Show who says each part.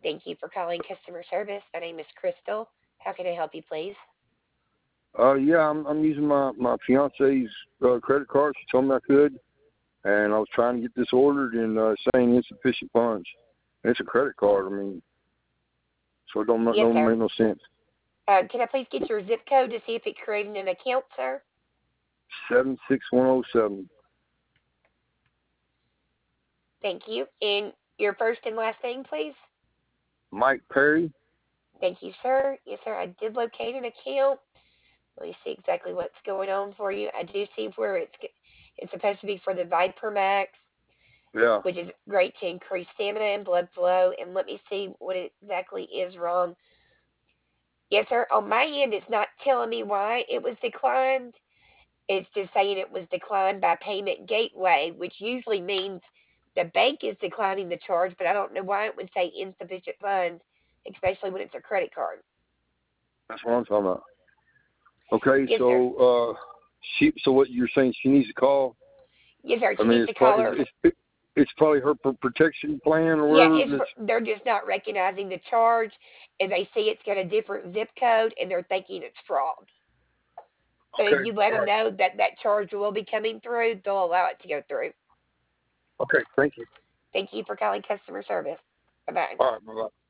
Speaker 1: Thank you for calling customer service. My name is Crystal. How can I help you, please?
Speaker 2: Yeah, I'm using my fiance's credit card. She told me I could, and I was trying to get this ordered and saying insufficient funds. And it's a credit card. I mean, so it
Speaker 1: Yes,
Speaker 2: don't
Speaker 1: sir.
Speaker 2: make no sense.
Speaker 1: Can I please get your zip code to see if it created an account, sir?
Speaker 2: 76107.
Speaker 1: Thank you. And your first and last name, please?
Speaker 2: Mike Perry.
Speaker 1: Thank you, sir. Yes, sir. I did locate an account. Let me see exactly what's going on for you. I do see where it's supposed to be for the Viper Max,
Speaker 2: Yeah,
Speaker 1: which is great to increase stamina and blood flow. And let me see what exactly is wrong. Yes, sir. On my end, it's not telling me why it was declined. It's just saying it was declined by payment gateway, which usually means the bank is declining the charge, but I don't know why it would say insufficient funds, especially when it's a credit card.
Speaker 2: that's what I'm talking about. Okay,
Speaker 1: Yes, sir.
Speaker 2: so so what you're saying? She needs to call.
Speaker 1: Yes, sir.
Speaker 2: I
Speaker 1: She
Speaker 2: mean,
Speaker 1: needs to call her.
Speaker 2: it's probably her protection plan or
Speaker 1: Yeah,
Speaker 2: whatever. That's
Speaker 1: they're just not recognizing the charge, and they see it's got a different zip code, and they're thinking it's fraud. But if
Speaker 2: okay.
Speaker 1: you let
Speaker 2: All
Speaker 1: them
Speaker 2: right.
Speaker 1: know that that charge will be coming through, they'll allow it to go through.
Speaker 2: Okay. Thank you.
Speaker 1: Thank you for calling customer service. Bye bye.
Speaker 2: All right. Bye bye.